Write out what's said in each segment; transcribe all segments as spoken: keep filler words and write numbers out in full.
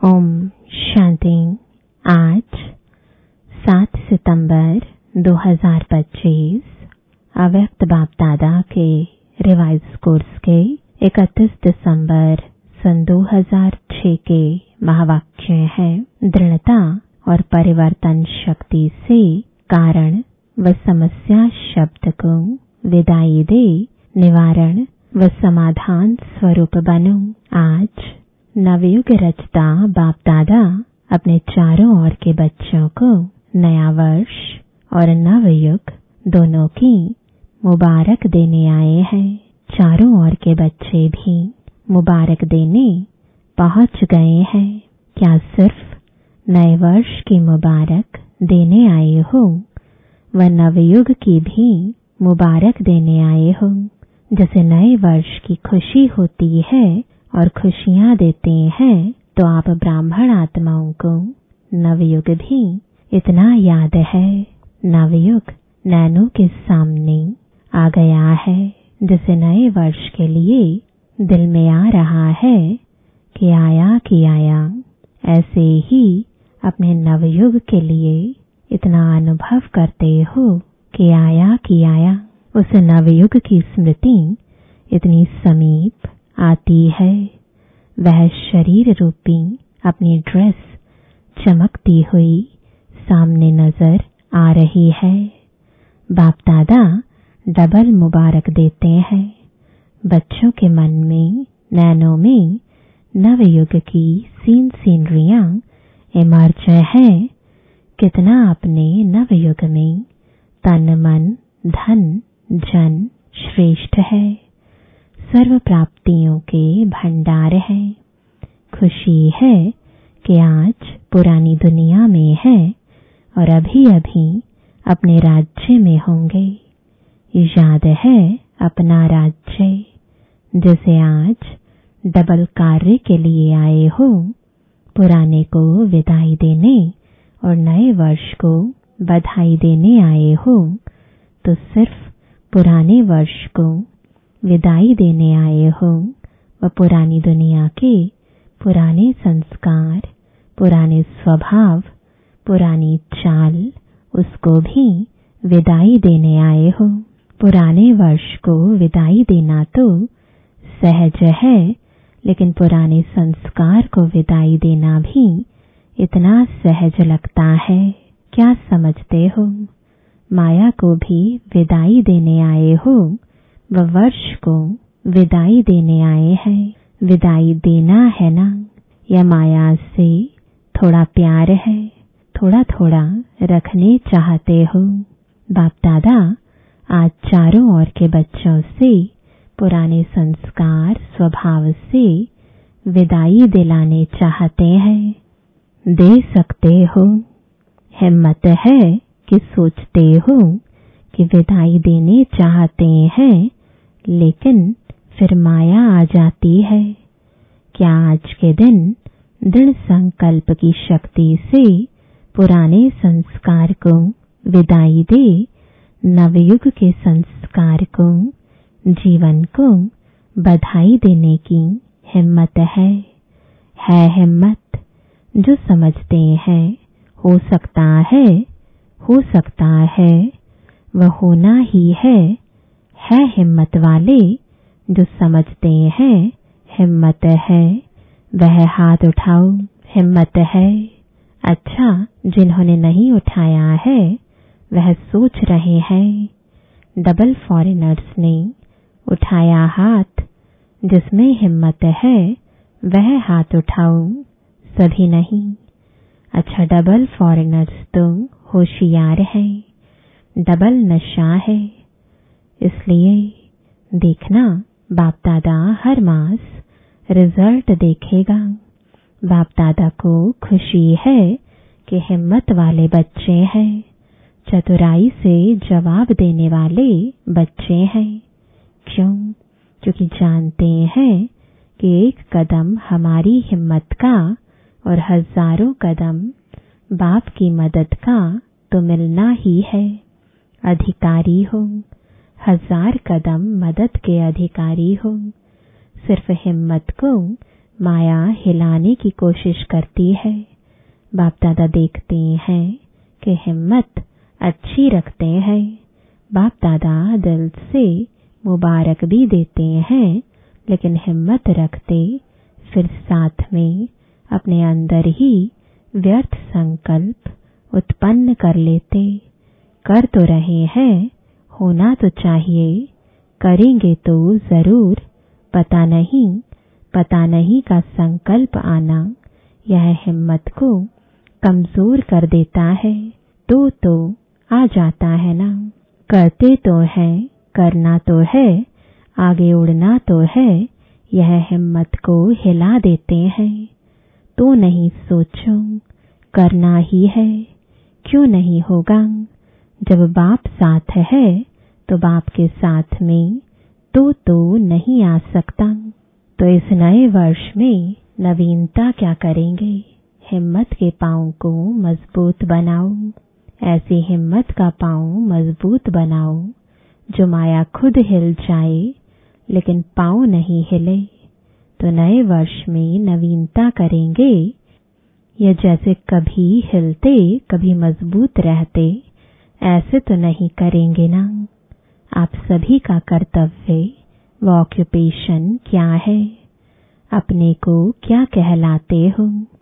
ओम शांति। आज सात सितंबर दो हज़ार पच्चीस अव्यक्त बाप दादा के रिवाइज कोर्स के इकतीस दिसंबर सन दो हज़ार छह के महावाक्य है। दृढ़ता और परिवर्तन शक्ति से कारण व समस्या शब्द को विदाई दे, निवारण व समाधान स्वरूप बनो। आज नवयुग रचता बाप दादा अपने चारों ओर के बच्चों को नया वर्ष और नवयुग दोनों की मुबारक देने आए हैं। चारों ओर के बच्चे भी मुबारक देने पहुंच गए हैं। क्या सिर्फ नए वर्ष की मुबारक देने आए हो व नवयुग की भी मुबारक देने आए हो? जैसे नए वर्ष की खुशी होती है और खुशियां देते हैं, तो आप ब्राह्मण आत्माओं को नवयुग भी इतना याद है। नवयुग नैनों के सामने आ गया है। जैसे नए वर्ष के लिए दिल में आ रहा है कि आया कि आया, ऐसे ही अपने नवयुग के लिए इतना अनुभव करते हो कि आया कि आया। उस नवयुग की स्मृति इतनी समीप आती है। वह शरीर रूपी अपनी ड्रेस चमकती हुई सामने नजर आ रही है। बाप दादा डबल मुबारक देते हैं। बच्चों के मन में, नैनों में नवयुग की सीन सीनरियां इमर्ज है। कितना अपने नवयुग में तन मन धन जन श्रेष्ठ है। सर्व प्राप्तियों के भंडार है। खुशी है कि आज पुरानी दुनिया में है और अभी अभी अपने राज्य में होंगे। याद है अपना राज्य, जैसे आज डबल कार्य के लिए आए हो। पुराने को विदाई देने और नए वर्ष को बधाई देने आए हो, तो सिर्फ पुराने वर्ष को विदाई देने आए हो व पुरानी दुनिया के पुराने संस्कार, पुराने स्वभाव, पुरानी चाल, उसको भी विदाई देने आए हो। पुराने वर्ष को विदाई देना तो सहज है, लेकिन पुराने संस्कार को विदाई देना भी इतना सहज लगता है। क्या समझते हो? माया को भी विदाई देने आए हो व वर्ष को विदाई देने आए हैं। विदाई देना है ना? या माया से थोड़ा प्यार है, थोड़ा थोड़ा रखने चाहते हो? बाप दादा आज चारों ओर के बच्चों से पुराने संस्कार स्वभाव से विदाई दिलाने चाहते हैं। दे सकते हो? हिम्मत है कि सोचते हो कि विदाई देने चाहते हैं, लेकिन फिर माया आ जाती है। क्या आज के दिन दृढ़ संकल्प की शक्ति से पुराने संस्कार को विदाई दे, नवयुग के संस्कार को, जीवन को बधाई देने की हिम्मत है? है हिम्मत? जो समझते हैं हो सकता है, हो सकता है, वह होना ही है। है हिम्मत वाले जो समझते हैं हिम्मत है, वह हाथ उठाओ। हिम्मत है? अच्छा, जिन्होंने नहीं उठाया है वह सोच रहे हैं। डबल फॉरेनर्स ने उठाया हाथ। जिसमें हिम्मत है वह हाथ उठाओ, सभी नहीं। अच्छा, डबल फॉरेनर्स तो होशियार है, डबल नशा है। इसलिए देखना, बाप दादा हर मास रिजल्ट देखेगा। बाप दादा को खुशी है कि हिम्मत वाले बच्चे हैं, चतुराई से जवाब देने वाले बच्चे हैं। क्यों? क्योंकि जानते हैं कि एक कदम हमारी हिम्मत का और हजारों कदम बाप की मदद का तो मिलना ही है। अधिकारी हो, हजार कदम मदद के अधिकारी हो। सिर्फ हिम्मत को माया हिलाने की कोशिश करती है। बाप दादा देखते हैं कि हिम्मत अच्छी रखते हैं। बाप दादा दिल से मुबारक भी देते हैं, लेकिन हिम्मत रखते फिर साथ में अपने अंदर ही व्यर्थ संकल्प उत्पन्न कर लेते। कर तो रहे हैं, होना तो चाहिए, करेंगे तो जरूर, पता नहीं पता नहीं का संकल्प आना यह हिम्मत को कमजोर कर देता है। तो तो आ जाता है ना। करते तो हैं, करना तो है, आगे उड़ना तो है, यह हिम्मत को हिला देते हैं। तो नहीं सोचो, करना ही है, क्यों नहीं होगा। जब बाप साथ है तो बाप के साथ में तो तो नहीं आ सकता। तो इस नए वर्ष में नवीनता क्या करेंगे? हिम्मत के पांव को मजबूत बनाओ। ऐसी हिम्मत का पांव मजबूत बनाओ जो माया खुद हिल जाए लेकिन पांव नहीं हिले। तो नए वर्ष में नवीनता करेंगे। यह जैसे कभी हिलते कभी मजबूत रहते, ऐसे तो नहीं करेंगे ना। आप सभी का कर्तव्य व ऑक्यूपेशन क्या है? अपने को क्या कहलाते हो?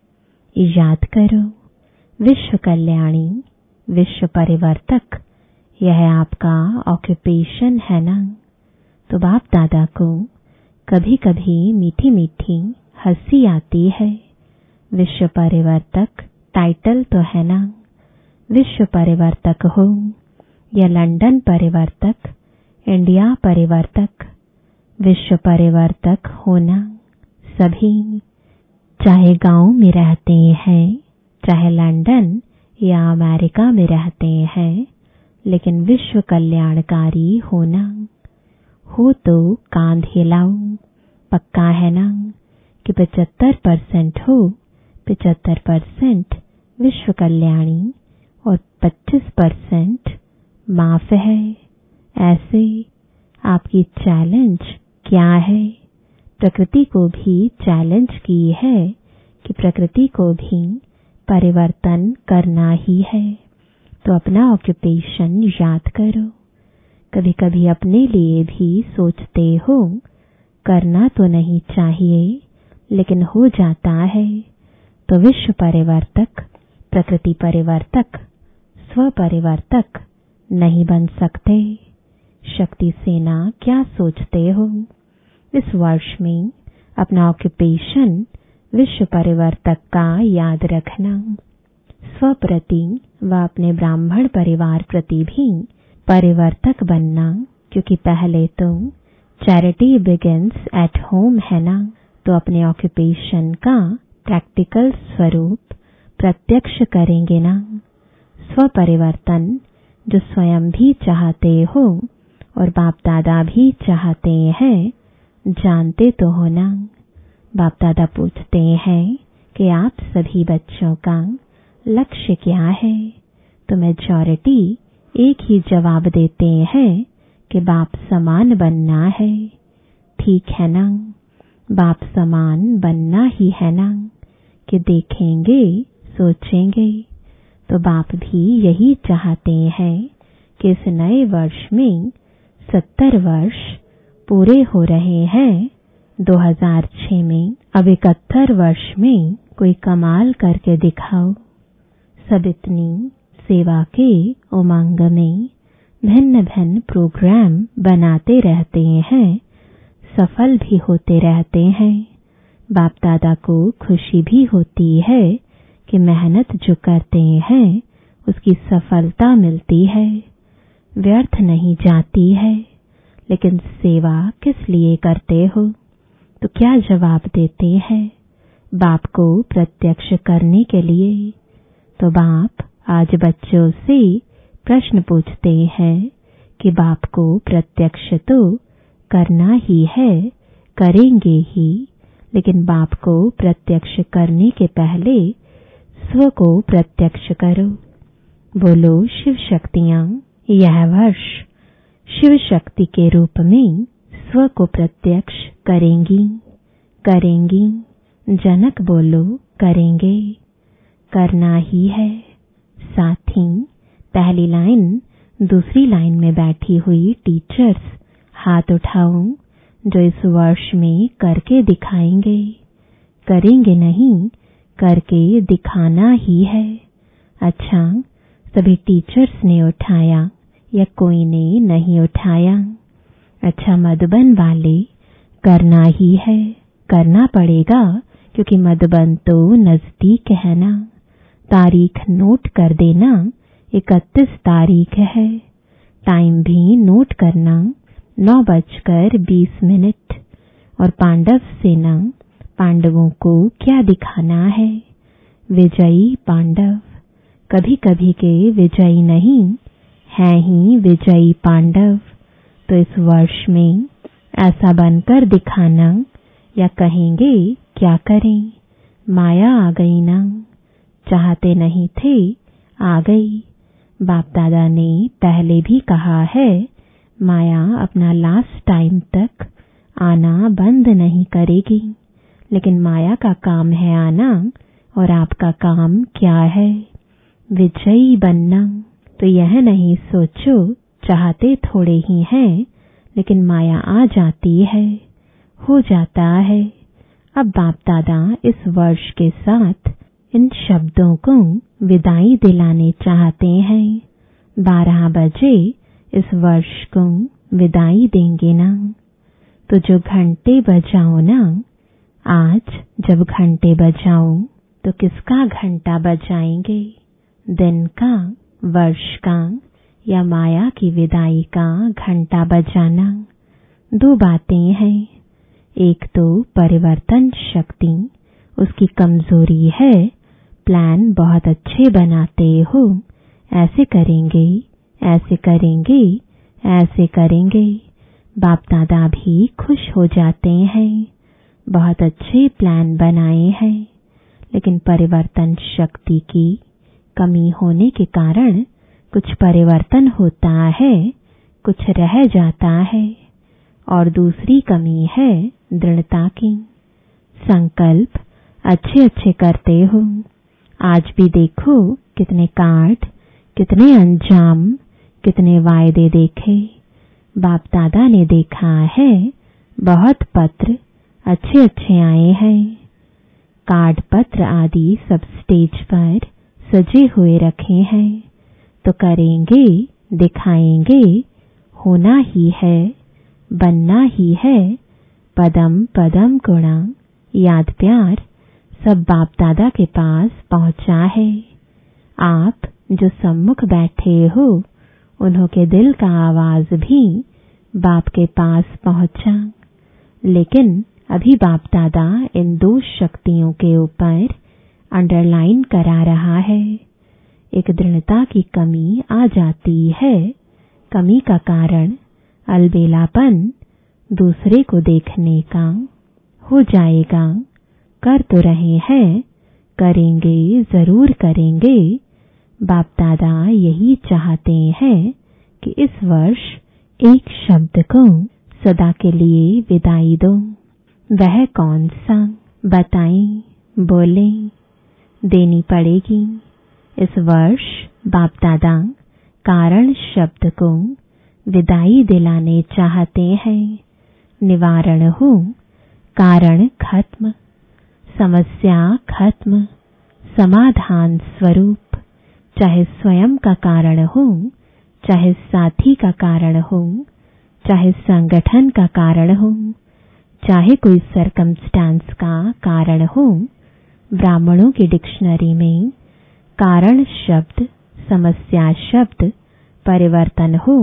याद करो, विश्व कल्याणी, विश्व परिवर्तक, यह आपका ऑक्यूपेशन है ना। तो बाप दादा को कभी कभी मीठी मीठी हंसी आती है। विश्व परिवर्तक टाइटल तो है ना। विश्व परिवर्तक हो या लंदन परिवर्तक, इंडिया परिवर्तक, विश्व परिवर्तक होना सभी, चाहे गांव में रहते हैं, चाहे लंदन या अमेरिका में रहते हैं, लेकिन विश्व कल्याणकारी होना हो तो कांध हिलाओ। पक्का है ना कि पचहत्तर परसेंट हो, पचहत्तर परसेंट विश्व कल्याणी और पच्चीस परसेंट माफ है। ऐसे आपकी चैलेंज क्या है? प्रकृति को भी चैलेंज की है कि प्रकृति को भी परिवर्तन करना ही है। तो अपना ऑक्यूपेशन याद करो। कभी कभी अपने लिए भी सोचते हो, करना तो नहीं चाहिए लेकिन हो जाता है। तो विश्व परिवर्तक, प्रकृति परिवर्तक, स्व परिवर्तक नहीं बन सकते। शक्ति सेना क्या सोचते हो? इस वर्ष में अपना ऑक्यूपेशन विश्व परिवर्तक का याद रखना। स्व प्रति व अपने ब्राह्मण परिवार प्रति भी परिवर्तक बनना, क्योंकि पहले तो चैरिटी बिगिंस एट होम है ना। तो अपने ऑक्यूपेशन का प्रैक्टिकल स्वरूप प्रत्यक्ष करेंगे ना। स्व परिवर्तन जो स्वयं भी चाहते हो और बाप दादा भी चाहते हैं, जानते तो हो ना। बाप दादा पूछते हैं कि आप सभी बच्चों का लक्ष्य क्या है? तो मेजॉरिटी एक ही जवाब देते हैं कि बाप समान बनना है। ठीक है ना, बाप समान बनना ही है ना। कि देखेंगे सोचेंगे तो बाप भी यही चाहते हैं कि इस नए वर्ष में सत्तर वर्ष पूरे हो रहे हैं। दो हज़ार छह में अब इकहत्तर वर्ष में कोई कमाल करके दिखाओ। सब इतनी सेवा के उमंग में भिन्न भिन्न प्रोग्राम बनाते रहते हैं, सफल भी होते रहते हैं। बाप दादा को खुशी भी होती है कि मेहनत जो करते हैं उसकी सफलता मिलती है, व्यर्थ नहीं जाती है। लेकिन सेवा किस लिए करते हो? तो क्या जवाब देते हैं? बाप को प्रत्यक्ष करने के लिए। तो बाप आज बच्चों से प्रश्न पूछते हैं कि बाप को प्रत्यक्ष तो करना ही है, करेंगे ही, लेकिन बाप को प्रत्यक्ष करने के पहले स्व को प्रत्यक्ष करो। बोलो शिव शक्तियां यह वर्ष शिव शक्ति के रूप में स्व को प्रत्यक्ष करेंगी, करेंगी, जनक बोलो करेंगे, करना ही है। साथी पहली लाइन दूसरी लाइन में बैठी हुई टीचर्स हाथ उठाओ जो इस वर्ष में करके दिखाएंगे। करेंगे नहीं, करके दिखाना ही है। अच्छा, सभी टीचर्स ने उठाया या कोई ने नहीं उठाया? अच्छा, मधुबन वाले करना ही है, करना पड़ेगा क्योंकि मधुबन तो नजदीक है ना। तारीख नोट कर देना, इकतीस तारीख है। टाइम भी नोट करना, नौ बजकर बीस मिनट। और पांडव सेना, पांडवों को क्या दिखाना है? विजयी पांडव। कभी कभी के विजयी नहीं, हैं ही विजयी पांडव। तो इस वर्ष में ऐसा बनकर दिखाना, या कहेंगे क्या करें, माया आ गई ना, चाहते नहीं थे आ गई। बाप दादा ने पहले भी कहा है, माया अपना लास्ट टाइम तक आना बंद नहीं करेगी। लेकिन माया का काम है आना, और आपका काम क्या है? विजयी बनना। तो यह नहीं सोचो चाहते थोड़े ही हैं, लेकिन माया आ जाती है, हो जाता है। अब बाप दादा इस वर्ष के साथ इन शब्दों को विदाई दिलाने चाहते हैं। बारह बजे इस वर्ष को विदाई देंगे ना। तो जो घंटे बजाओ ना, आज जब घंटे बजाओ तो किसका घंटा बजाएंगे? दिन का, वर्ष का, या माया की विदाई का घंटा बजाना? दो बातें हैं। एक तो परिवर्तन शक्ति, उसकी कमजोरी है। प्लान बहुत अच्छे बनाते हो, ऐसे करेंगे, ऐसे करेंगे, ऐसे करेंगे। बाप दादा भी खुश हो जाते हैं, बहुत अच्छे प्लान बनाए हैं। लेकिन परिवर्तन शक्ति की कमी होने के कारण कुछ परिवर्तन होता है, कुछ रह जाता है। और दूसरी कमी है दृढ़ता की। संकल्प अच्छे अच्छे करते हो, आज भी देखो कितने कार्ड, कितने अंजाम, कितने वायदे देखे। बाप दादा ने देखा है, बहुत पत्र अच्छे अच्छे आए हैं। कार्ड पत्र आदि सब स्टेज पर सजे हुए रखे हैं। तो करेंगे, दिखाएंगे, होना ही है, बनना ही है। पदम पदम गुणा, याद प्यार सब बाप दादा के पास पहुंचा है। आप जो सम्मुख बैठे हो, उन्हों के दिल का आवाज भी बाप के पास पहुंचा। लेकिन अभी बाप दादा इन दो शक्तियों के ऊपर अंडरलाइन करा रहा है। एक दृढ़ता की कमी आ जाती है। कमी का कारण अलबेलापन, दूसरे को देखने का। हो जाएगा, कर तो रहे हैं, करेंगे, जरूर करेंगे। बाप दादा यही चाहते हैं कि इस वर्ष एक शब्द को सदा के लिए विदाई दो। वह कौन सा? बताएं, बोलें। देनी पड़ेगी। इस वर्ष बाप दादा कारण शब्द को विदाई दिलाने चाहते हैं। निवारण हो, कारण खत्म, समस्या खत्म, समाधान स्वरूप। चाहे स्वयं का कारण हो, चाहे साथी का कारण हो, चाहे संगठन का कारण हो, चाहे कोई सरकमस्टांस का कारण हो। ब्राह्मणों की डिक्शनरी में कारण शब्द, समस्या शब्द, परिवर्तन हो,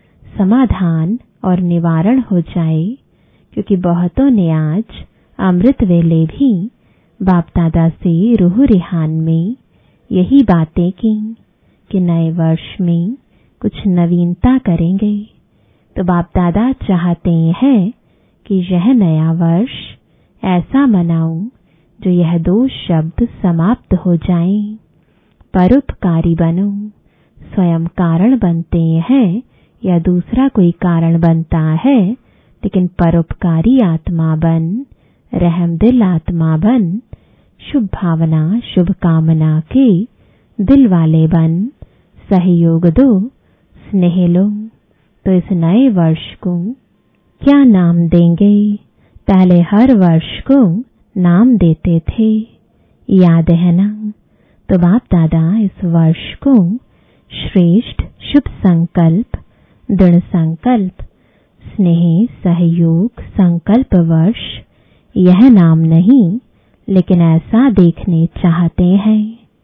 समाधान और निवारण हो जाए। क्योंकि बहुतों ने आज अमृत वेले भी बाप दादा से रूह रिहान में यही बातें की कि नए वर्ष में कुछ नवीनता करेंगे। तो बाप दादा चाहते हैं कि यह नया वर्ष ऐसा मनाऊं जो यह दो शब्द समाप्त हो जाएं। परोपकारी बनो। स्वयं कारण बनते हैं या दूसरा कोई कारण बनता है, लेकिन परोपकारी आत्मा बन रहम दिल आत्मा बन, शुभ भावना शुभ कामना के दिल वाले बन, सहयोग दो स्नेह लो। तो इस नए वर्ष को क्या नाम देंगे? पहले हर वर्ष को नाम देते थे, याद है ना? तो बाप दादा इस वर्ष को श्रेष्ठ शुभ संकल्प, दृढ़ संकल्प, स्नेह सहयोग संकल्प वर्ष, यह नाम नहीं लेकिन ऐसा देखने चाहते हैं।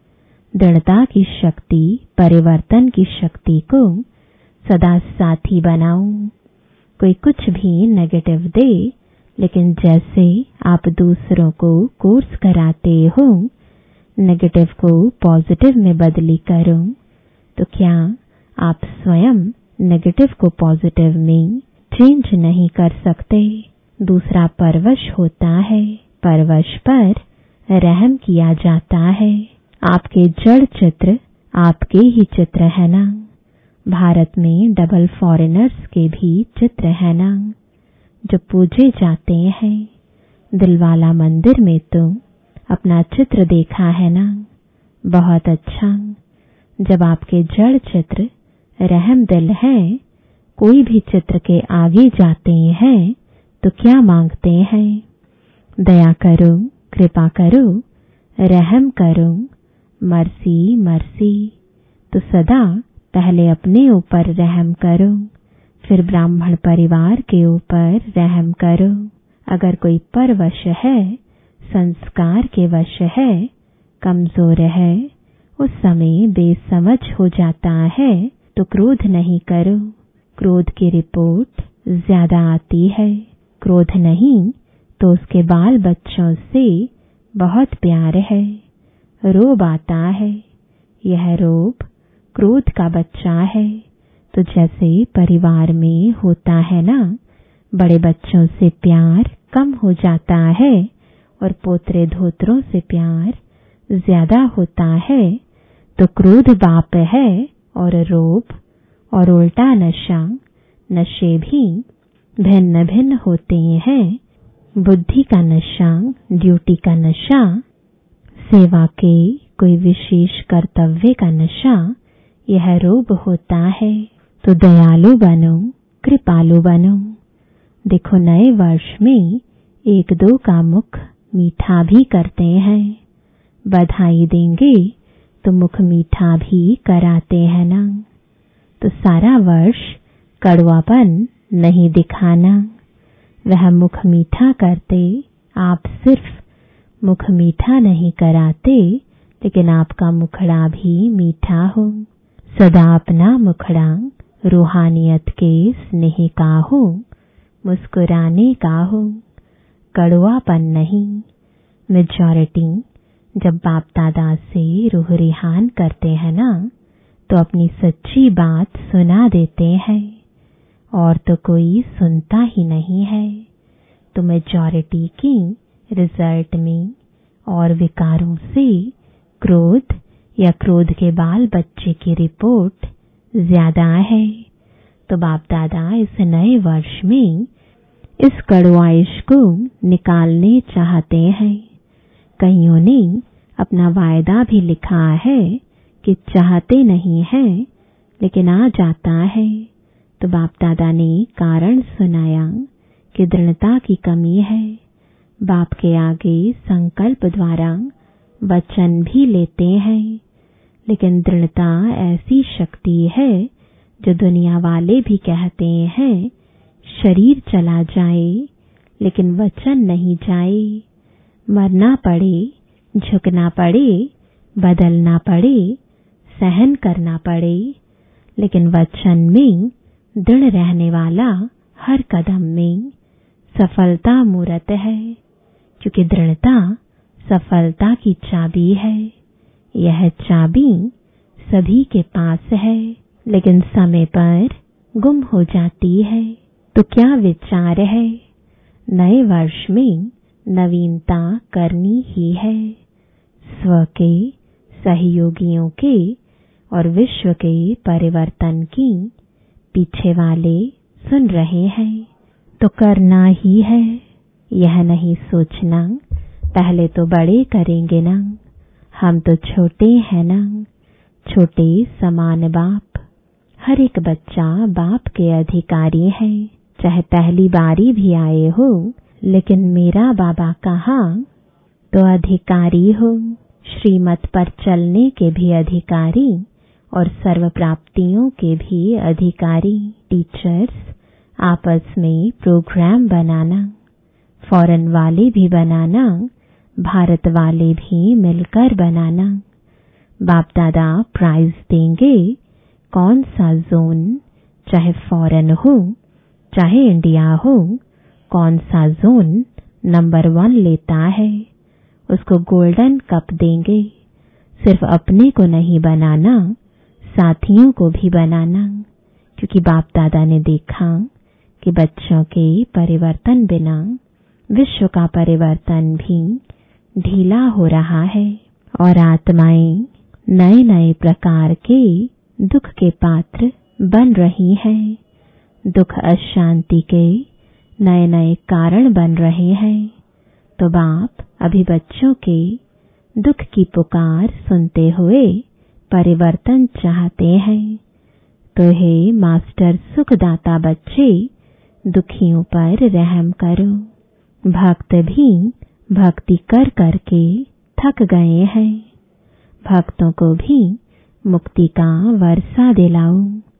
दृढ़ता की शक्ति, परिवर्तन की शक्ति को सदा साथी बनाओ। कोई कुछ भी नेगेटिव दे, लेकिन जैसे आप दूसरों को कोर्स कराते हो नेगेटिव को पॉजिटिव में बदली करो, तो क्या आप स्वयं नेगेटिव को पॉजिटिव में चेंज नहीं कर सकते? दूसरा परवश होता है, परवश पर रहम किया जाता है। आपके जड़ चित्र आपके ही चित्र है ना? भारत में डबल फॉरेनर्स के भी चित्र है ना, जो पूजे जाते हैं। दिलवाला मंदिर में तो अपना चित्र देखा है ना? बहुत अच्छा। जब आपके जड़ चित्र रहम दिल है, कोई भी चित्र के आगे जाते हैं तो क्या मांगते हैं? दया करो, कृपा करो, रहम करो, मर्सी मर्सी। तो सदा पहले अपने ऊपर रहम करो, फिर ब्राह्मण परिवार के ऊपर रहम करो। अगर कोई परवश है, संस्कार के वश है, कमजोर है, उस समय बेसमझ हो जाता है, तो क्रोध नहीं करो। क्रोध की रिपोर्ट ज्यादा आती है। क्रोध नहीं तो उसके बाल बच्चों से बहुत प्यार है। रोब आता है, यह रोब क्रोध का बच्चा है। तो जैसे परिवार में होता है ना, बड़े बच्चों से प्यार कम हो जाता है और पोतरे धोत्रों से प्यार ज्यादा होता है, तो क्रोध बाप है और रोब और उल्टा नशा, नशे भी भिन्न भिन्न होते हैं। बुद्धि का नशा, ड्यूटी का नशा, सेवा के कोई विशेष कर्तव्य का नशा, यह रोब होता है। तो दयालु बनो, कृपालु बनो। देखो नए वर्ष में एक दो का मुख मीठा भी करते हैं। बधाई देंगे तो मुख मीठा भी कराते हैं ना। तो सारा वर्ष कड़वापन नहीं दिखाना। वह मुख मीठा करते, आप सिर्फ मुख मीठा नहीं कराते, लेकिन आपका मुखड़ा भी मीठा हो। सदा अपना मुखड़ा रूहानियत के स्नेह का हो, मुस्कुराने का हो, कड़वापन नहीं। मेजॉरिटी जब बाप दादा से रूह रिहान करते हैं ना, तो अपनी सच्ची बात सुना देते हैं, और तो कोई सुनता ही नहीं है। तो मेजॉरिटी की रिजल्ट में और विकारों से क्रोध या क्रोध के बाल बच्चे की रिपोर्ट ज्यादा है। तो बाप दादा इस नए वर्ष में इस कड़वाइश को निकालने चाहते हैं। कईयों ने अपना वायदा भी लिखा है कि चाहते नहीं हैं, लेकिन आ जाता है। तो बाप दादा ने कारण सुनाया कि दृढ़ता की कमी है। बाप के आगे संकल्प द्वारा वचन भी लेते हैं, लेकिन दृढ़ता ऐसी शक्ति है जो दुनिया वाले भी कहते हैं शरीर चला जाए लेकिन वचन नहीं जाए। मरना पड़े, झुकना पड़े, बदलना पड़े, सहन करना पड़े, लेकिन वचन में दृढ़ रहने वाला हर कदम में सफलता मूर्त है। क्योंकि दृढ़ता सफलता की चाबी है। यह चाबी सभी के पास है, लेकिन समय पर गुम हो जाती है। तो क्या विचार है? नए वर्ष में नवीनता करनी ही है। स्व के, सहयोगियों के और विश्व के परिवर्तन की पीछे वाले सुन रहे हैं, तो करना ही है। यह नहीं सोचना पहले तो बड़े करेंगे ना, हम तो छोटे हैं ना, छोटे समान बाप। हर एक बच्चा बाप के अधिकारी है, चाहे पहली बारी भी आए हो, लेकिन मेरा बाबा कहा तो अधिकारी हो, श्रीमत पर चलने के भी अधिकारी और सर्व प्राप्तियों के भी अधिकारी। टीचर्स आपस में प्रोग्राम बनाना, फॉरेन वाले भी बनाना, भारत वाले भी मिलकर बनाना। बाप दादा प्राइज देंगे, कौन सा जोन, चाहे फॉरेन हो चाहे इंडिया हो, कौन सा जोन नंबर वन लेता है उसको गोल्डन कप देंगे। सिर्फ अपने को नहीं बनाना, साथियों को भी बनाना, क्योंकि बाप दादा ने देखा कि बच्चों के परिवर्तन बिना विश्व का परिवर्तन भी ढीला हो रहा है और आत्माएं नए नए प्रकार के दुख के पात्र बन रही हैं। दुख अशांति के नए नए कारण बन रहे हैं। तो बाप अभी बच्चों के दुख की पुकार सुनते हुए परिवर्तन चाहते हैं। तो हे मास्टर सुखदाता बच्चे, दुखियों पर रहम करो। भक्त भी भक्ति कर करके थक गए हैं, भक्तों को भी मुक्ति का वर्षा दिलाओ।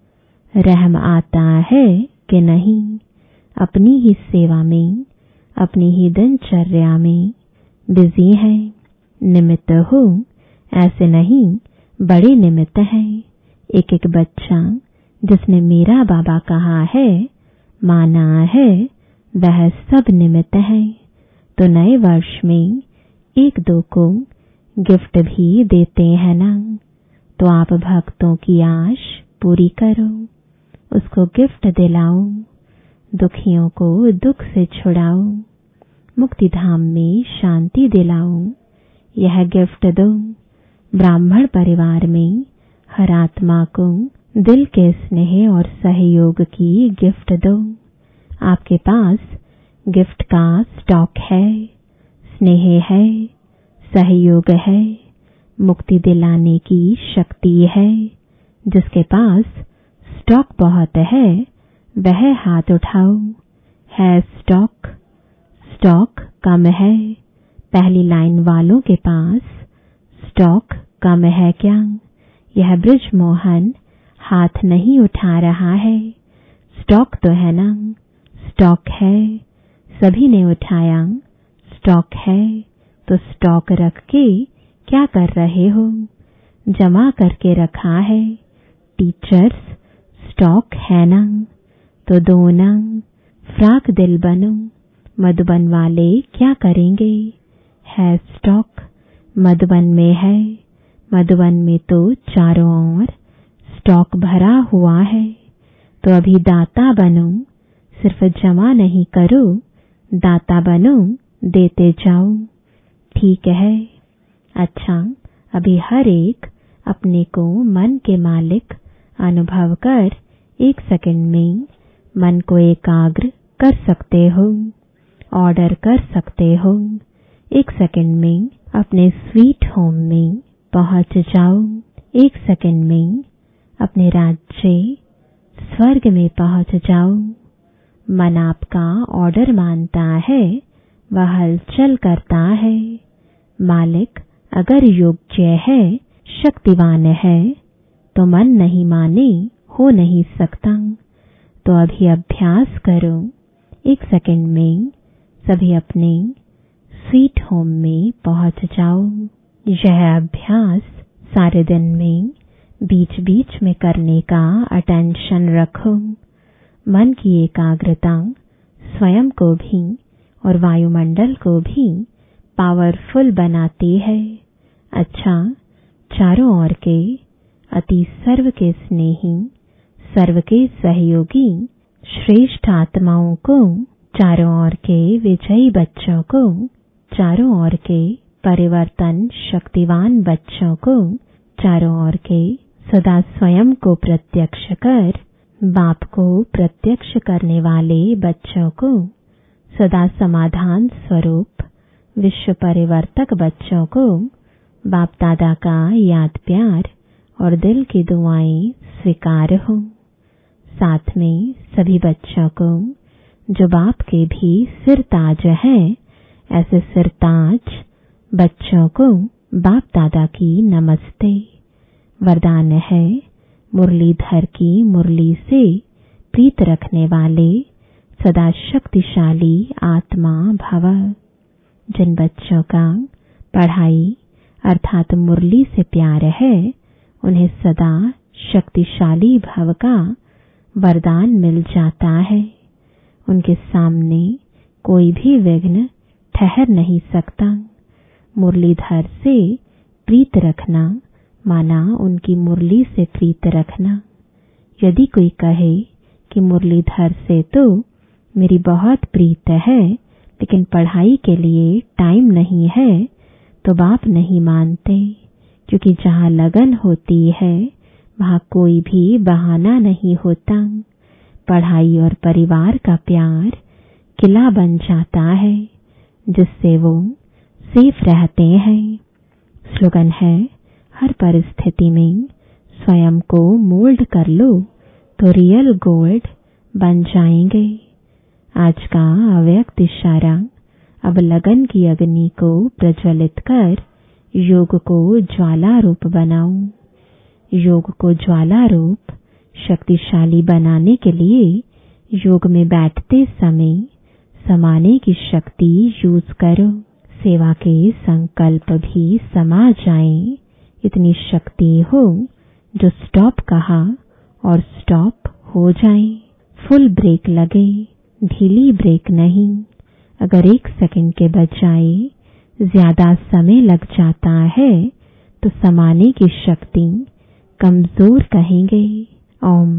रहम आता है कि नहीं, अपनी ही सेवा में, अपनी ही दिनचर्या में बिजी है। निमित्त हो, ऐसे नहीं बड़े निमित्त हैं। एक एक बच्चा जिसने मेरा बाबा कहा है, माना है, वह सब निमित्त है। तो नए वर्ष में एक दो को गिफ्ट भी देते हैं ना, तो आप भक्तों की आश पूरी करो, उसको गिफ्ट दिलाओ, दुखियों को दुख से छुड़ाओ, मुक्ति धाम में शांति दिलाओ। यह गिफ्ट दो। ब्राह्मण परिवार में हर आत्मा को दिल के स्नेह और सहयोग की गिफ्ट दो। आपके पास गिफ्ट का स्टॉक है, स्नेह है, सहयोग है, मुक्ति दिलाने की शक्ति है। जिसके पास स्टॉक बहुत है वह हाथ उठाओ। है स्टॉक, स्टॉक कम है। पहली लाइन वालों के पास स्टॉक कम है क्या? यह ब्रिज मोहन हाथ नहीं उठा रहा है। स्टॉक तो है ना? स्टॉक है, सभी ने उठाया। स्टॉक है तो स्टॉक रख के क्या कर रहे हो? जमा करके रखा है। टीचर्स स्टॉक है ना? तो दो ना। फ्राक दिल बनो। मधुबन वाले क्या करेंगे? है स्टॉक, मधुबन में है। मधुबन में तो चारों ओर स्टॉक भरा हुआ है। तो अभी दाता बनो, सिर्फ जमा नहीं करो, दाता बनो, देते जाओ। ठीक है। अच्छा, अभी हर एक अपने को मन के मालिक अनुभव कर एक सेकंड में मन को एकाग्र कर सकते हो, ऑर्डर कर सकते हो। एक सेकंड में अपने स्वीट होम में पहुंच जाओ। एक सेकंड में अपने राज्य स्वर्ग में पहुंच जाओ। मन आपका ऑर्डर मानता है, वह हलचल करता है। मालिक अगर योग्य है, शक्तिवान है, तो मन नहीं माने हो नहीं सकता। तो अभी अभ्यास करो। एक सेकंड में सभी अपने स्वीट होम में पहुंच जाओ। यह अभ्यास सारे दिन में बीच बीच में करने का अटेंशन रखो। मन की एकाग्रता स्वयं को भी और वायुमंडल को भी पावरफुल बनाती है। अच्छा, चारों ओर के अति सर्व के स्नेही, सर्व के सहयोगी श्रेष्ठ आत्माओं को, चारों ओर के विजयी बच्चों को, चारों ओर के परिवर्तन शक्तिवान बच्चों को, चारों ओर के सदा स्वयं को प्रत्यक्ष कर बाप को प्रत्यक्ष करने वाले बच्चों को सदा समाधान स्वरूप विश्व परिवर्तक बच्चों को बाप दादा का याद प्यार और दिल की दुआएं स्वीकार हो। साथ में सभी बच्चों को जो बाप के भी सिर ताज हैं, ऐसे सिर ताज बच्चों को बाप दादा की नमस्ते। वरदान है मुरलीधर की मुरली से प्रीत रखने वाले सदा शक्तिशाली आत्मा भव। जिन बच्चों का पढ़ाई अर्थात मुरली से प्यार है, उन्हें सदा शक्तिशाली भव का वरदान मिल जाता है। उनके सामने कोई भी विघ्न ठहर नहीं सकता। मुरलीधर से प्रीत रखना माना उनकी मुरली से प्रीत रखना। यदि कोई कहे कि मुरलीधर से तो मेरी बहुत प्रीत है, लेकिन पढ़ाई के लिए टाइम नहीं है, तो बाप नहीं मानते, क्योंकि जहाँ लगन होती है वहाँ कोई भी बहाना नहीं होता। पढ़ाई और परिवार का प्यार किला बन जाता है, जिससे वो सेफ रहते हैं। स्लोगन है, हर परिस्थिति में स्वयं को मोल्ड कर लो तो रियल गोल्ड बन जाएंगे। आज का अव्यक्त इशारा, अब लगन की अग्नि को प्रज्वलित कर योग को ज्वाला रूप बनाओ। योग को ज्वाला रूप शक्तिशाली बनाने के लिए योग में बैठते समय समाने की शक्ति यूज करो। सेवा के संकल्प भी समा जाएं, इतनी शक्ति हो जो स्टॉप कहा और स्टॉप हो जाए। फुल ब्रेक लगे, ढीली ब्रेक नहीं। अगर एक सेकंड के बजाय ज्यादा समय लग जाता है तो समाने की शक्ति कमजोर कहेंगे। ओम